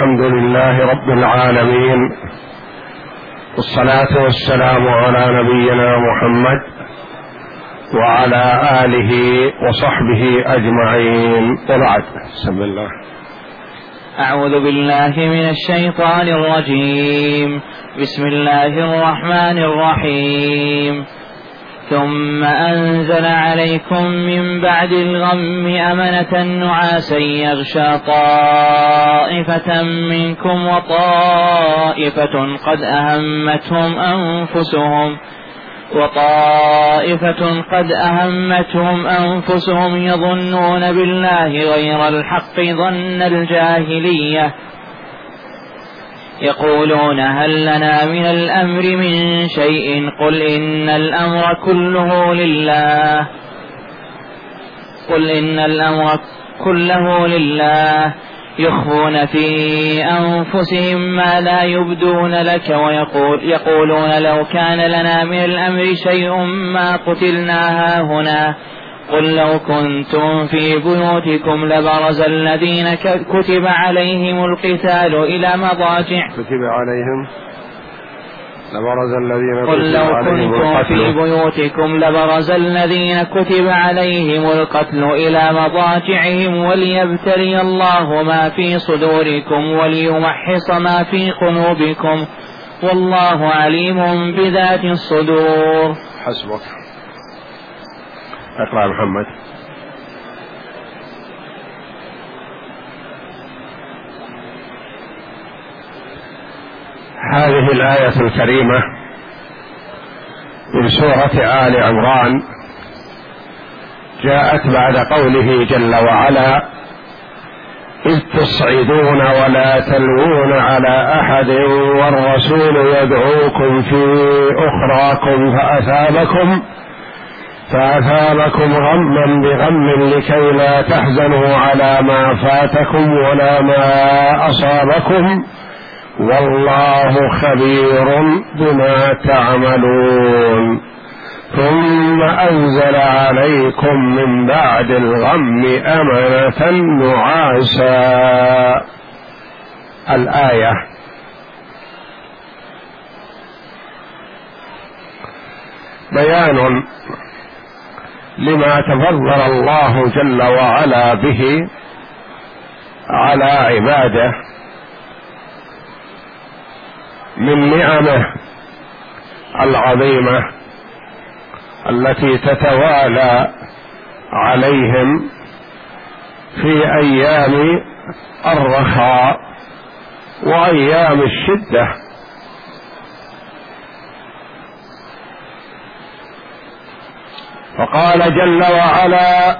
الحمد لله رب العالمين، والصلاة والسلام على نبينا محمد وعلى آله وصحبه أجمعين، وبعد. بسم الله. أعوذ بالله من الشيطان الرجيم. بسم الله الرحمن الرحيم. ثم أنزل عليكم من بعد الغم أمنة نعاسا يغشى طائفة منكم وطائفة قد أهمتهم أنفسهم يظنون بالله غير الحق ظن الجاهلية يقولون هل لنا من الأمر من شيء قل إن الأمر كله لله يخفون في أنفسهم ما لا يبدون لك ويقولون لو كان لنا من الأمر شيء ما قتلنا هاهنا قل لو كنتم في بيوتكم لبرز الذين كتب عليهم القتال إلى مضاجع قل لو كنتم في بيوتكم لبرز الذين كتب عليهم القتل إلى مضاجعهم وليبتلي الله ما في صدوركم وليمحص ما في قلوبكم والله عليم بذات الصدور. حسبك. اقرأ محمد. هذه الآية الكريمة من سورة آل عمران جاءت بعد قوله جل وعلا: إذ تصعدون ولا تلوون على أحد والرسول يدعوكم في أخراكم فأثابكم غما بغم لكي لا تحزنوا على ما فاتكم ولا ما أصابكم والله خبير بما تعملون. ثم أنزل عليكم من بعد الغم أمنة نعاسا. الآية بيان لما تفضل الله جل وعلا به على عباده من نعمه العظيمة التي تتوالى عليهم في أيام الرخاء وأيام الشدة. فقال جل وعلا: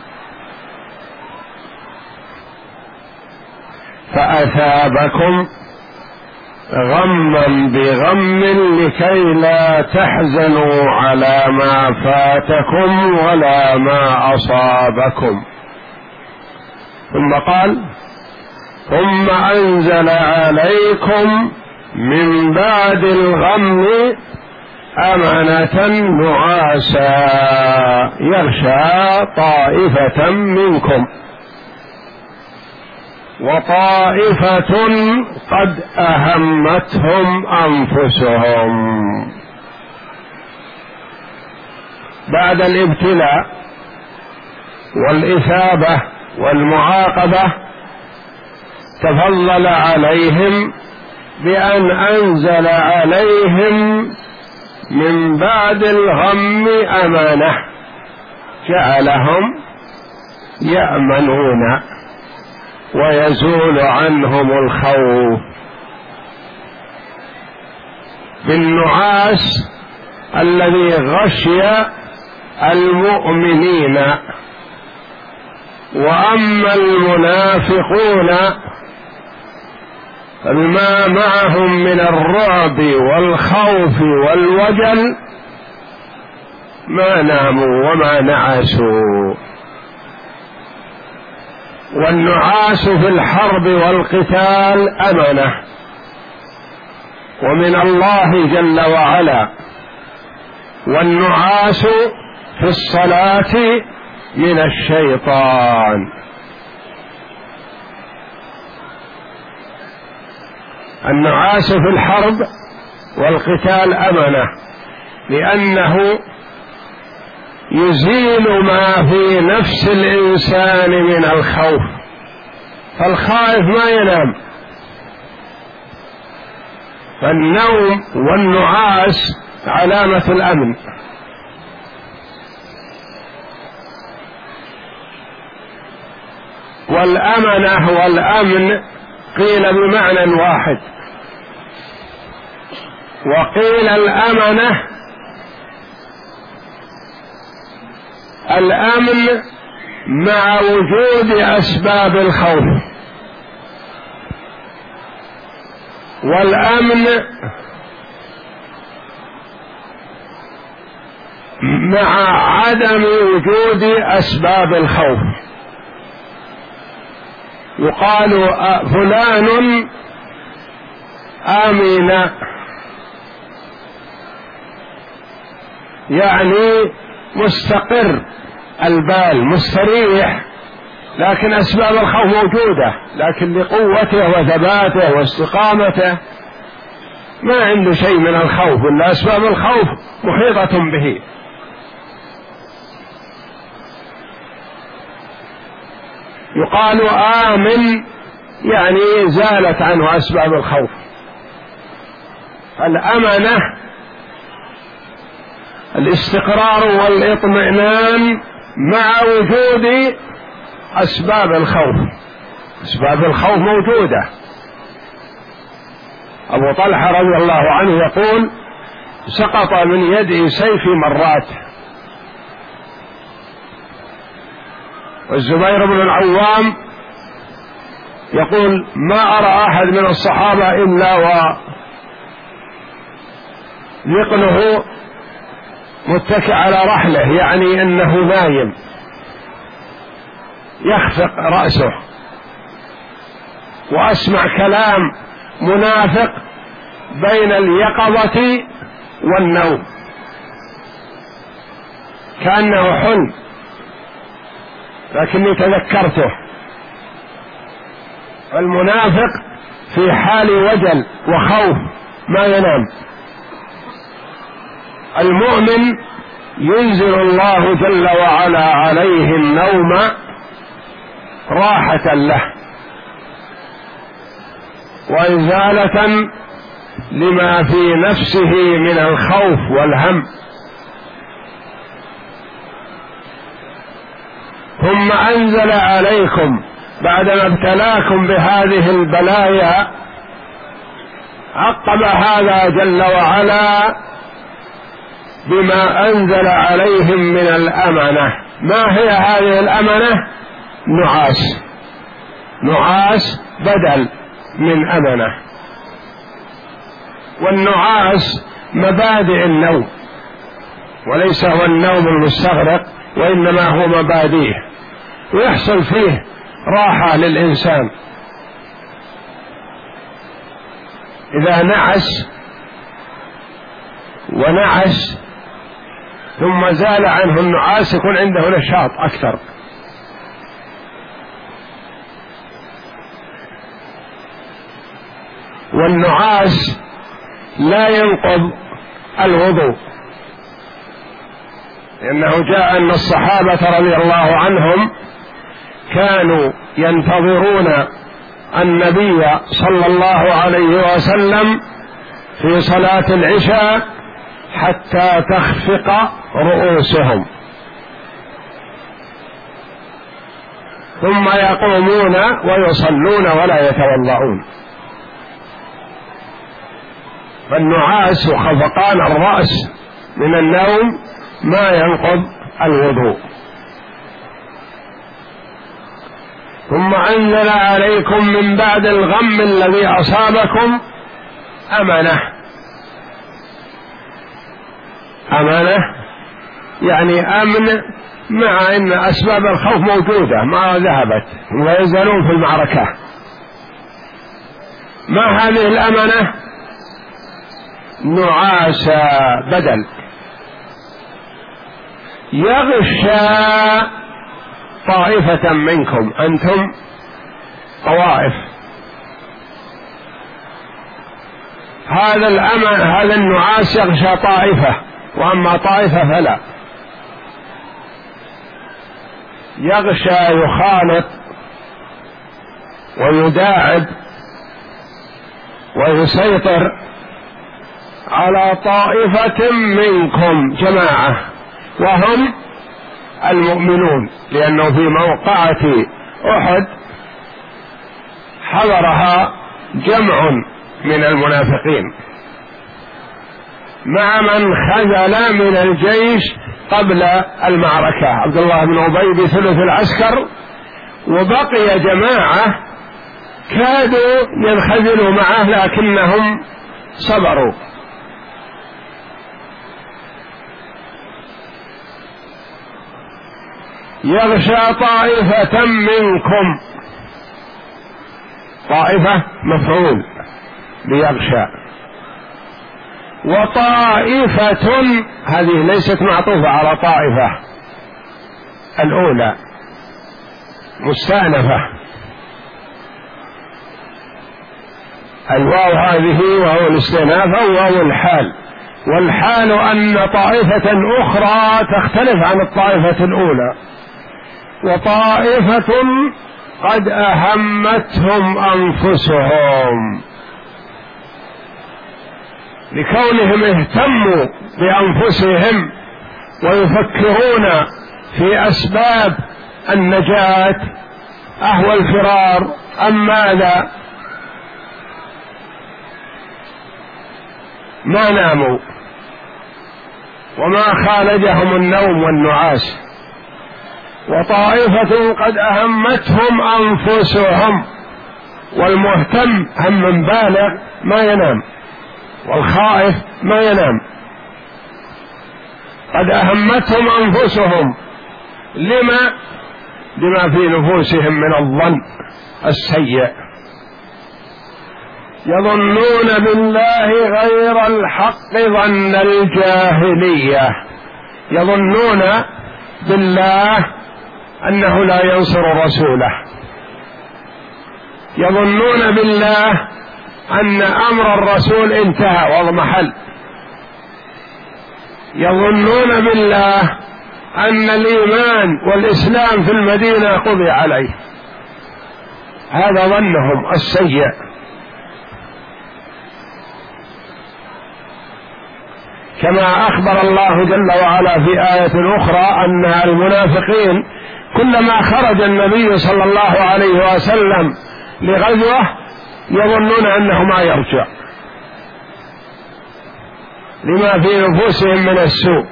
فأثابكم غما بغم لكي لا تحزنوا على ما فاتكم ولا ما أصابكم. ثم قال: ثم أنزل عليكم من بعد الغم أمنة نعاسا يغشى طائفة منكم وطائفة قد أهمتهم أنفسهم. بعد الابتلاء والإثابة والمعاقبة تفضل عليهم بأن أنزل عليهم من بعد الغم أمانة، جعلهم يأمنون ويزول عنهم الخوف بالنعاس الذي غشي المؤمنين. وأما المنافقون فبما معهم من الرعب والخوف والوجل ما ناموا وما نعسوا. والنعاس في الحرب والقتال أمنة ومن الله جل وعلا، والنعاس في الصلاة من الشيطان. النعاس في الحرب والقتال أمنة، لأنه يزيل ما في نفس الإنسان من الخوف، فالخائف ما ينام. فالنوم والنعاس علامة الأمن. والأمنة والأمن قيل بمعنى واحد، وقيل الأمنة الأمن مع وجود أسباب الخوف، والأمن مع عدم وجود أسباب الخوف. يقال فلان آمن، يعني مستقر البال، مستريح، لكن أسباب الخوف موجودة، لكن لقوته وثباته واستقامته ما عنده شيء من الخوف، إلا أسباب الخوف محيطة به. يقال آمن يعني زالت عنه أسباب الخوف. الأمنة الاستقرار والاطمئنان مع وجود أسباب الخوف. أسباب الخوف موجودة. أبو طلحة رضي الله عنه يقول: سقط من يدي سيفي مرات. والزبير بن العوام يقول: ما أرى أحد من الصحابة إلا وذقنه متكئ على رحله، يعني أنه نايم يخفق رأسه، وأسمع كلام منافق بين اليقظة والنوم كأنه حلم، لكني تذكرته. المنافق في حال وجل وخوف ما ينام. المؤمن ينزل الله جل وعلا عليه النوم راحة له وإزالة لما في نفسه من الخوف والهم. ثم أنزل عليكم بعدما ابتلاكم بهذه البلايا، عقب هذا جل وعلا بما أنزل عليهم من الأمنة. ما هي هذه الأمنة؟ نعاس. نعاس بدل من أمنة. والنعاس مبادئ النوم، وليس هو النوم المستغرق، وإنما هو مبادئه، ويحصل فيه راحة للإنسان. إذا نعس ونعس ثم زال عنه النعاس يكون عنده نشاط أكثر. والنعاس لا ينقض الوضوء، لأنه جاء أن الصحابة رضي الله عنهم كانوا ينتظرون النبي صلى الله عليه وسلم في صلاة العشاء حتى تخفق رؤوسهم، ثم يقومون ويصلون ولا يتوضؤون. فالنعاس وخفقان الرأس من النوم ما ينقض الوضوء. ثم أنزل عليكم من بعد الغم الذي أصابكم أمنة. أمنة يعني أمن، مع أن أسباب الخوف موجودة ما ذهبت ويزالون في المعركة. ما هذه الأمنة؟ نعاس بدل يغشى طائفة منكم، أنتم طوائف، هذا النعاس يغشى طائفة، وأما طائفة فلا. يغشى يخالط ويداعب ويسيطر على طائفة منكم جماعة وهم المؤمنون، لأنه في موقعة أحد حضرها جمع من المنافقين مع من خذل من الجيش قبل المعركة، عبد الله بن أبي بثلث العسكر، وبقي جماعة كادوا ينخذلوا معه لكنهم صبروا. يغشى طائفة منكم، طائفة مفعول ليغشى، وطائفة هذه ليست معطوفة على طائفة الأولى، مستأنفة، الواو هذه وهو الاستئناف أو واو الحال، والحال أن طائفة أخرى تختلف عن الطائفة الأولى. وطائفة قد أهمتهم أنفسهم، لكونهم اهتموا بأنفسهم ويفكرون في أسباب النجاة أهو الفرار أم ماذا، ما ناموا وما خالجهم النوم والنعاس. وطائفة قد أهمتهم أنفسهم، والمهتم هم بالغ ما ينام، والخائف ما ينام. قد أهمتهم أنفسهم، لما في نفوسهم من الظن السيء، يظنون بالله غير الحق ظن الجاهلية، يظنون بالله أنه لا ينصر رسوله، يظنون بالله أن أمر الرسول انتهى واضمحل، يظنون بالله أن الإيمان والإسلام في المدينة قضي عليه، هذا ظنهم السيء. كما أخبر الله جل وعلا في آية أخرى أن المنافقين كلما خرج النبي صلى الله عليه وسلم لغزوة يظنون أنه ما يرجع لما في نفوسهم من السوء،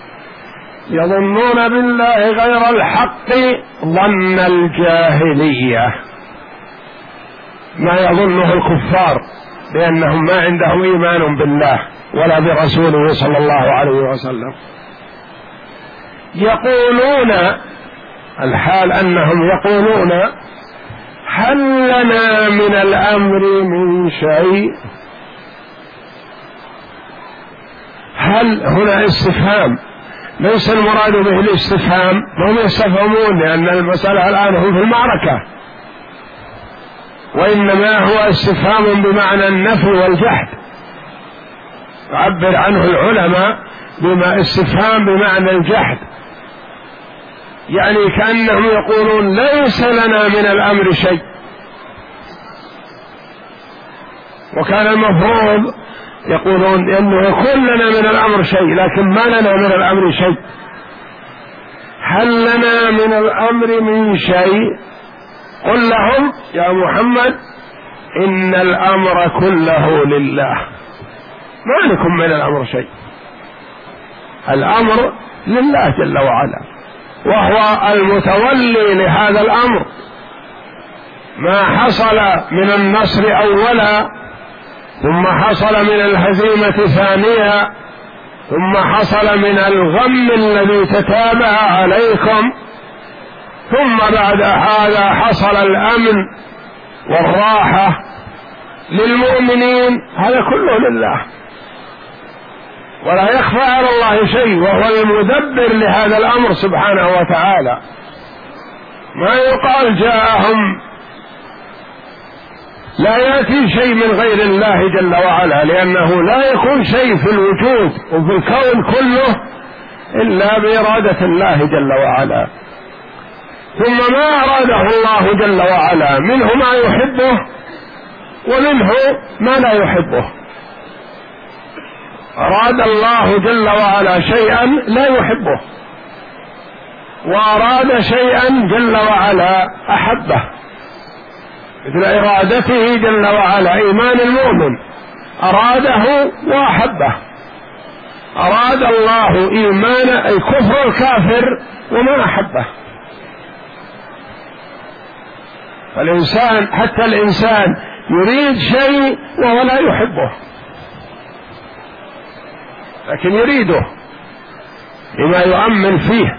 يظنون بالله غير الحق ظن الجاهلية، ما يظنه الكفار، لأنهم ما عندهم إيمان بالله ولا برسوله صلى الله عليه وسلم. يقولون، الحال أنهم يقولون هل لنا من الأمر من شيء. هل هنا استفهام، ليس المراد به الاستفهام، هم يستفهمون لأن المسألة الآن هم في المعركة، وإنما هو استفهام بمعنى النفي والجحد، يعبر عنه العلماء بما استفهام بمعنى الجحد، يعني كأنهم يقولون ليس لنا من الأمر شيء، وكان المفروض يقولون إنه يكون لنا من الأمر شيء، لكن ما لنا من الأمر شيء. هل لنا من الأمر من شيء؟ قل لهم يا محمد إن الأمر كله لله، ما لكم من الأمر شيء، الأمر لله جل وعلا، وهو المتولي لهذا الأمر. ما حصل من النصر أولا، ثم حصل من الهزيمة ثانيا، ثم حصل من الغم الذي تتابع عليكم، ثم بعد هذا حصل الأمن والراحة للمؤمنين، هذا كله لله ولا يخفى على الله شيء، وهو المدبر لهذا الأمر سبحانه وتعالى. ما يقال جاءهم لا يأتي شيء من غير الله جل وعلا، لأنه لا يكون شيء في الوجود وفي الكون كله إلا بإرادة الله جل وعلا. ثم ما أراده الله جل وعلا منه ما يحبه ومنه ما لا يحبه. أراد الله جل وعلا شيئا لا يحبه، وأراد شيئا جل وعلا أحبه، مثل إرادته جل وعلا إيمان المؤمن، أراده وأحبه. أراد الله إيمان أي كفر الكافر وما أحبه. فالإنسان حتى الإنسان يريد شيء وهو لا يحبه، لكن يريده لما يؤمن فيه،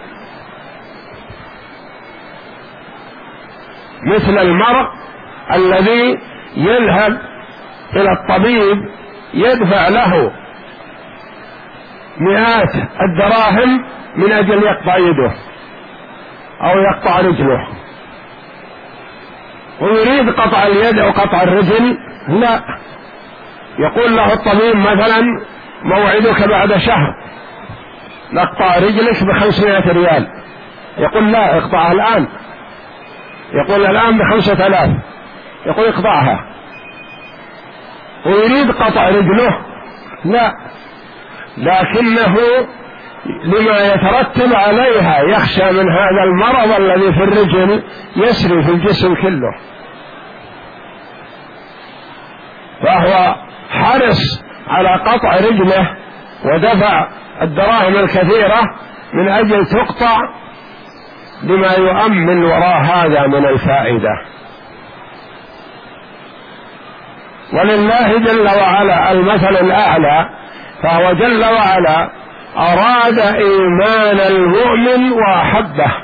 مثل المرء الذي يذهب إلى الطبيب يدفع له مئات الدراهم من أجل يقطع يده أو يقطع رجله، ويريد قطع اليد أو قطع الرجل، لا، يقول له الطبيب مثلا موعدك بعد شهر، نقطع رجلك ب500 ريال، يقول لا، اقطعها الآن، يقول الآن ب5000، يقول اقطعها، ويريد قطع رجله، لا، لكنه لما يترتب عليها يخشى من هذا المرض الذي في الرجل يسري في الجسم كله، فهو حرص على قطع رجله ودفع الدراهم الكثيرة من أجل تقطع لما يؤمن وراء هذا من الفائدة. ولله جل وعلا المثل الأعلى، فهو جل وعلا أراد إيمان المؤمن وأحبه،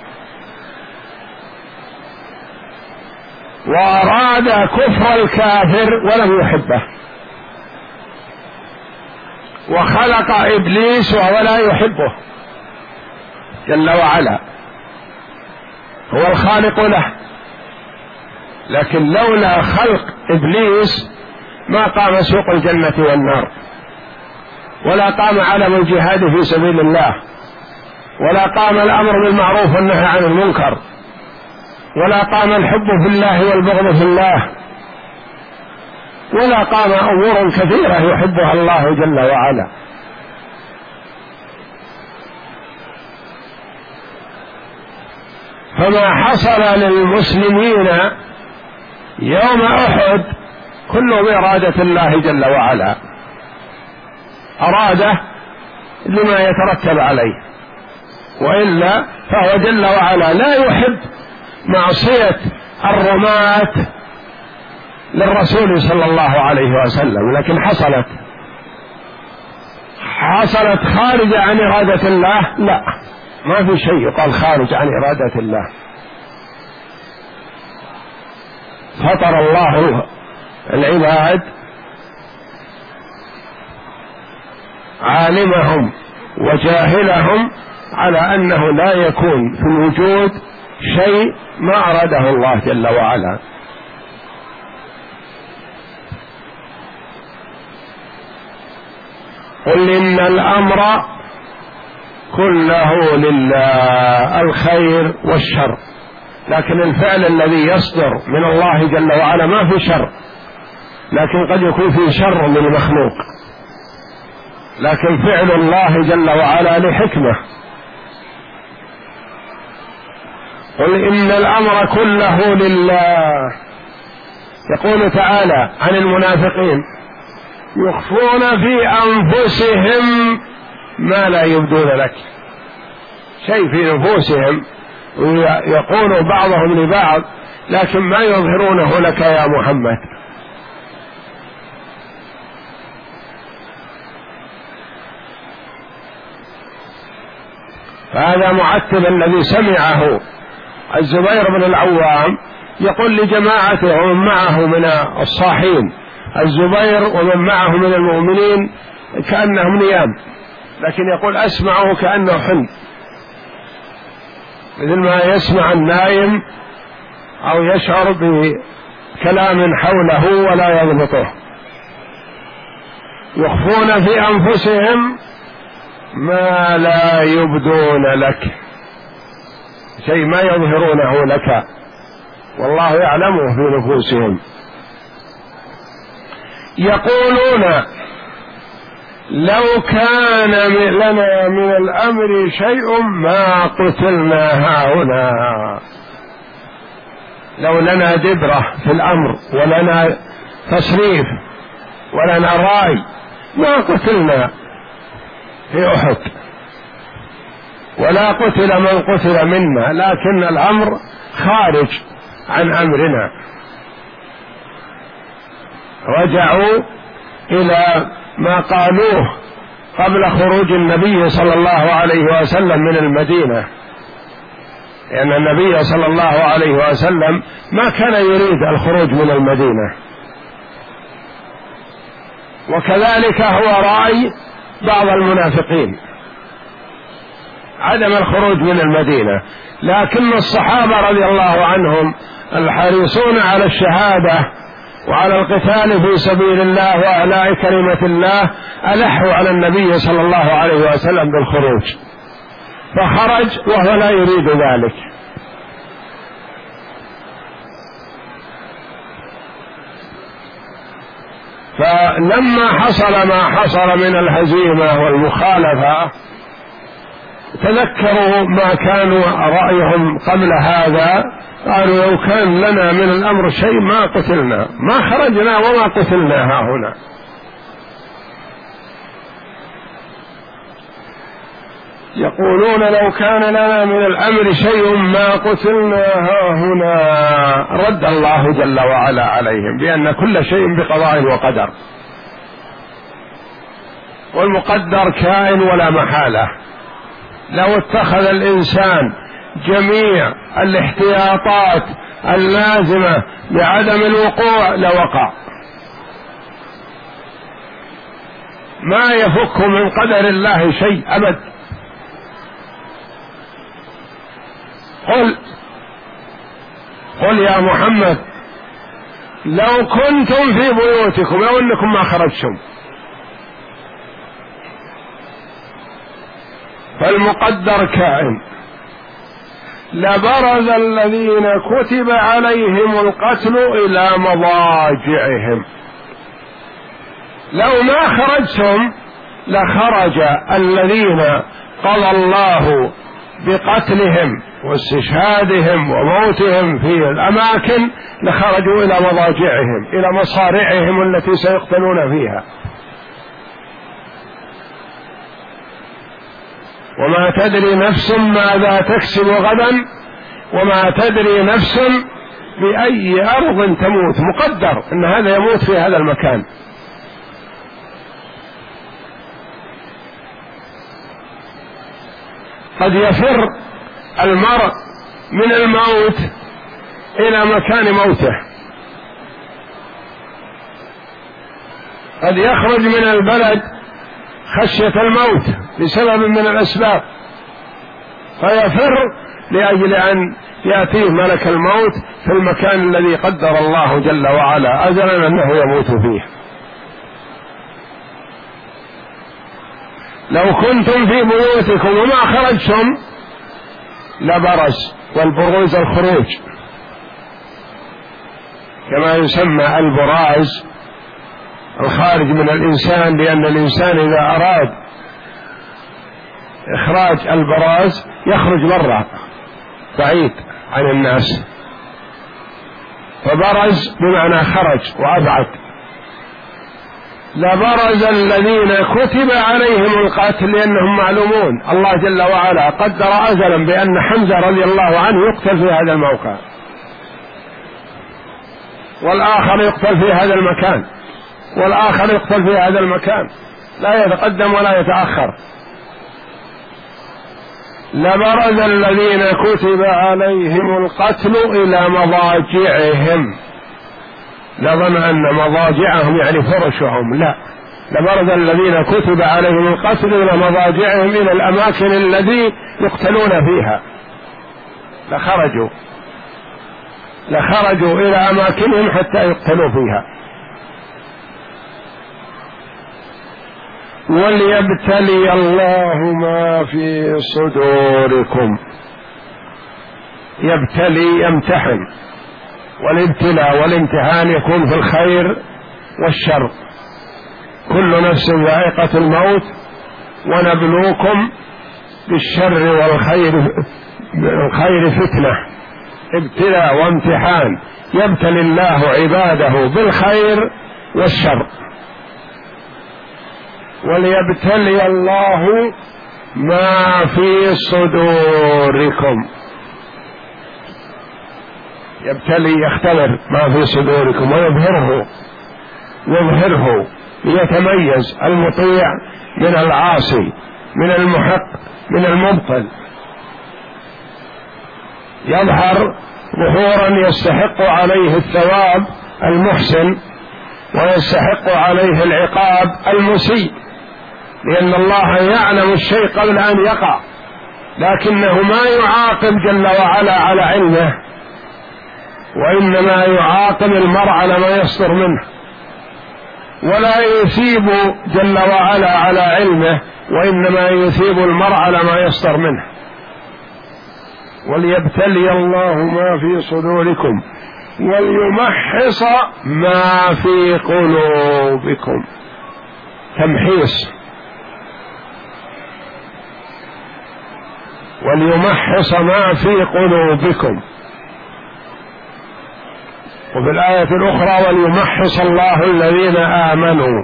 وأراد كفر الكافر ولم يحبه، وخلق إبليس وهو لا يحبه جل وعلا، هو الخالق له، لكن لولا خلق إبليس ما قام سوق الجنة والنار، ولا قام علم الجهاد في سبيل الله، ولا قام الأمر بالمعروف والنهي عن المنكر، ولا قام الحب في الله والبغض في الله، ولا قام أمور كثيرة يحبها الله جل وعلا. فما حصل للمسلمين يوم أحد كله بإرادة الله جل وعلا، أراده لما يترتب عليه، وإلا فهو جل وعلا لا يحب معصية الرماة للرسول صلى الله عليه وسلم، لكن حصلت خارج عن إرادة الله، لا، ما في شيء يقال خارج عن إرادة الله. فطر الله العباد عالمهم وجاهلهم على أنه لا يكون في الوجود شيء ما أراده الله جل وعلا. قل إن الأمر كله لله، الخير والشر، لكن الفعل الذي يصدر من الله جل وعلا ما في شر، لكن قد يكون فيه شر من المخلوق، لكن فعل الله جل وعلا لحكمة. قل إن الأمر كله لله. يقول تعالى عن المنافقين: يخفون في أنفسهم ما لا يبدون لك، شيء في نفوسهم ويقول بعضهم لبعض لكن ما يظهرونه لك يا محمد. فهذا معتب الذي سمعه الزبير بن العوام يقول لجماعته ومن معه من الصاحين، الزبير ومن معه من المؤمنين كأنهم نيام، لكن يقول أسمعه كأنه حلم، مثل ما يسمع النايم أو يشعر كلام حوله ولا يضبطه، يخفون في أنفسهم ما لا يبدون لك، شيء ما يظهرونه لك والله يعلمه في نفوسهم. يقولون لو كان لنا من الأمر شيء ما قتلنا هاهنا، لو لنا دبرة في الأمر ولنا تصريف ولنا رأي ما قتلنا في أحد ولا قتل من قتل منا، لكن الأمر خارج عن أمرنا. رجعوا إلى ما قالوه قبل خروج النبي صلى الله عليه وسلم من المدينة، لأن النبي صلى الله عليه وسلم ما كان يريد الخروج من المدينة، وكذلك هو رأي بعض المنافقين عدم الخروج من المدينة، لكن الصحابة رضي الله عنهم الحريصون على الشهادة وعلى القتال في سبيل الله وإعلاء كلمة الله ألحوا على النبي صلى الله عليه وسلم بالخروج، فخرج وهو لا يريد ذلك. فلما حصل ما حصل من الهزيمة والمخالفة تذكروا ما كانوا رأيهم قبل هذا، قالوا لو كان لنا من الأمر شيء ما قتلنا، ما خرجنا وما قتلنا هاهنا. يقولون لو كان لنا من الأمر شيء ما قتلنا هاهنا. رد الله جل وعلا عليهم بأن كل شيء بقضاء وقدر، والمقدر كائن ولا محالة. لو اتخذ الإنسان جميع الاحتياطات اللازمة بعدم الوقوع لوقع، ما يفك من قدر الله شيء أبد. قل يا محمد لو كنتم في بيوتكم، لو أنكم ما خرجتم، فالمقدر كائن، لبرز الذين كتب عليهم القتل إلى مضاجعهم. لو ما خرجتم لخرج الذين قضى الله بقتلهم واستشهادهم وموتهم في الأماكن، لخرجوا إلى مضاجعهم، إلى مصارعهم التي سيقتلون فيها. وما تدري نفس ماذا تكسب غدا وما تدري نفس بأي أرض تموت. مقدر أن هذا يموت في هذا المكان. قد يفر المرء من الموت إلى مكان موته، قد يخرج من البلد خشية الموت بسبب من الأسباب، فيفر لأجل أن يأتيه ملك الموت في المكان الذي قدر الله جل وعلا أجلا أنه يموت فيه. لو كنتم في بيوتكم وما خرجتم لبرز، والبروز الخروج كما يسمى البراز الخارج من الإنسان، لأن الإنسان إذا أراد إخراج البراز يخرج برا بعيد عن الناس، فبرز بمعنى خرج وأبعد. لبرز الذين كتب عليهم القتل، لأنهم معلومون الله جل وعلا قدر أزلا بأن حمزة رضي الله عنه يقتل في هذا الموقع، والآخر يقتل في هذا المكان، والآخر يقتل في هذا المكان، لا يتقدم ولا يتأخر. لبرز الذين كتب عليهم القتل إلى مضاجعهم. لظن أن مضاجعهم يعني فرشهم، لا، لبرز الذين كتب عليهم القتل إلى مضاجعهم، إلى الأماكن التي يقتلون فيها لخرجوا. لخرجوا إلى أماكنهم حتى يقتلوا فيها. وليبتلي الله ما في صدوركم. يبتلي يمتحن، والابتلاء والامتحان يكون في الخير والشر. كل نفس ذائقة الموت ونبلوكم بالشر والخير فتنة. ابتلاء وامتحان، يبتلي الله عباده بالخير والشر. وليبتلي الله ما في صدوركم. يبتلي يختبر ما في صدوركم ويظهره ليتميز المطيع من العاصي، من المحق من المبطل. يظهر ظهورا يستحق عليه الثواب المحسن، ويستحق عليه العقاب المسيء، لأن الله يعلم الشيء قبل أن يقع، لكنه ما يعاقب جل وعلا على علمه، وإنما يعاقب المرء على ما يصدر منه، ولا يثيب جل وعلا على علمه، وإنما يثيب المرء على ما يصدر منه. وليبتلي الله ما في صدوركم وليمحص ما في قلوبكم. تمحيص. وليمحص ما في قلوبكم. وفي الآية الأخرى وليمحص الله الذين آمنوا.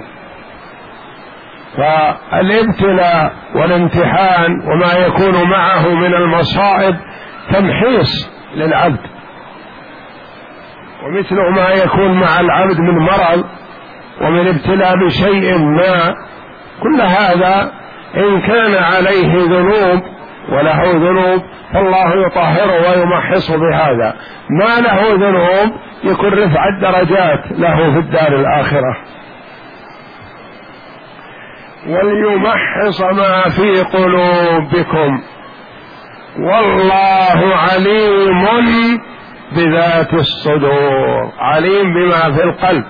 فالابتلاء والامتحان وما يكون معه من المصائب تمحيص للعبد، ومثل ما يكون مع العبد من مرض ومن ابتلاء بشيء ما، كل هذا إن كان عليه ذنوب وله ذنوب فالله يطهره ويمحصه بهذا، ما له ذنوب يكون رفع الدرجات له في الدار الآخرة. وليمحص ما في قلوبكم والله عليم بذات الصدور. عليم بما في القلب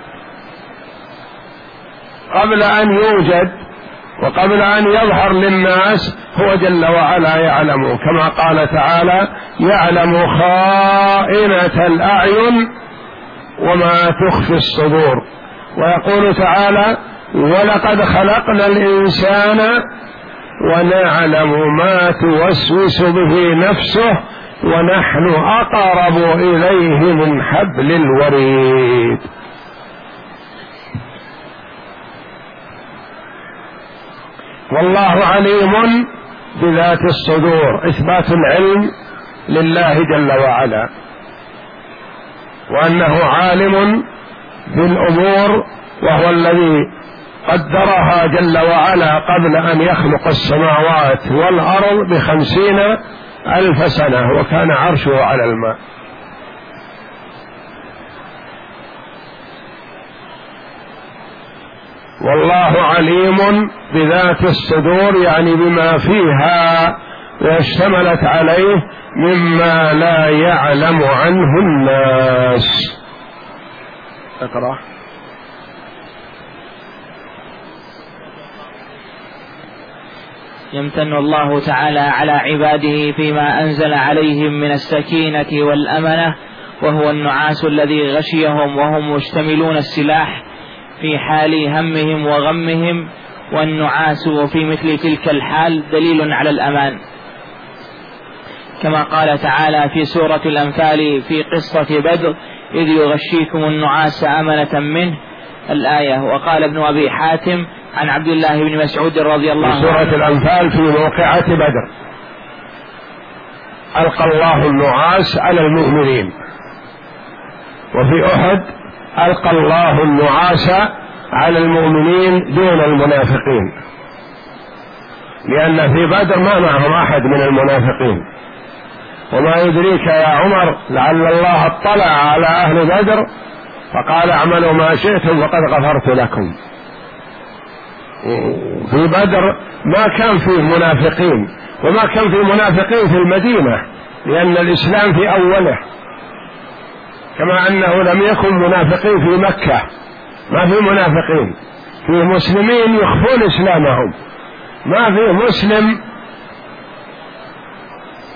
قبل أن يوجد وقبل أن يظهر للناس، هو جل وعلا يعلمه، كما قال تعالى يعلم خائنة الأعين وما تخفي الصدور. ويقول تعالى ولقد خلقنا الإنسان ونعلم ما توسوس به نفسه ونحن أقرب إليه من حبل الوريد. والله عليم بذات الصدور، إثبات العلم لله جل وعلا، وأنه عالم بالأمور، وهو الذي قدرها جل وعلا قبل أن يخلق السماوات والأرض ب50,000 سنة، وكان عرشه على الماء. والله عليم بذات الصدور، يعني بما فيها واشتملت عليه مما لا يعلم عنه الناس. اقرأ. يمتن الله تعالى على عباده فيما أنزل عليهم من السكينة والأمنة، وهو النعاس الذي غشيهم وهم مشتملون السلاح في حال همهم وغمهم، والنعاس في مثل تلك الحال دليل على الأمان، كما قال تعالى في سورة الأنفال في قصة بدر إذ يغشيكم النعاس أمنة منه الآية. وقال ابن أبي حاتم عن عبد الله بن مسعود رضي الله عنه في سورة الأنفال في موقعة بدر ألقى الله النعاس على المؤمنين، وفي أحد ألقى الله النعاس على المؤمنين دون المنافقين، لأن في بدر ما معهم أحد من المنافقين. وما يدريك يا عمر لعل الله اطلع على أهل بدر فقال اعملوا ما شئتم فقد غفرت لكم. في بدر ما كان فيه منافقين، وما كان فيه منافقين في المدينة، لأن الإسلام في أوله، كما أنه لم يكن منافقين في مكة، ما في منافقين، في مسلمين يخفون إسلامهم، ما في مسلم